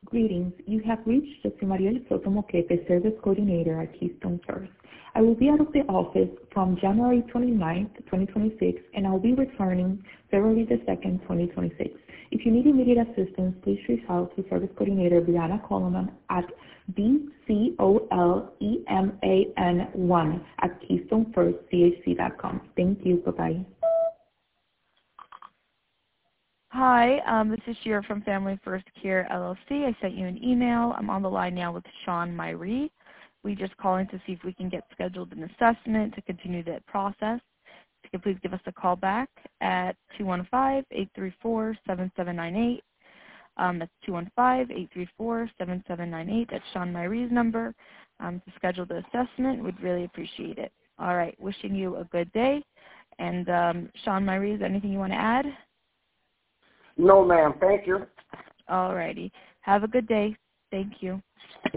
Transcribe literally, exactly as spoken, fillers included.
Greetings. You have reached José Mariel Soto Moquete, Service Coordinator at Keystone First. I will be out of the office from January twenty-ninth, twenty twenty-six, and I'll be returning February the second, twenty twenty-six. If you need immediate assistance, please reach out to Service Coordinator Brianna Coleman at B C O L E M A N one at keystone first c h c dot com. Thank you. Bye-bye. Hi, um, this is Shira from Family First Care L L C. I sent you an email. I'm on the line now with Sean Myrie. We just calling to see if we can get scheduled an assessment to continue that process. If you could please give us a call back at two one five, eight three four, seven seven nine eight. Um, that's two one five, eight three four, seven seven nine eight. That's Sean Myrie's number. Um, to schedule the assessment, we'd really appreciate it. All right, wishing you a good day. And um, Sean Myrie, is there anything you want to add? No, ma'am. Thank you. All righty. Have a good day. Thank you.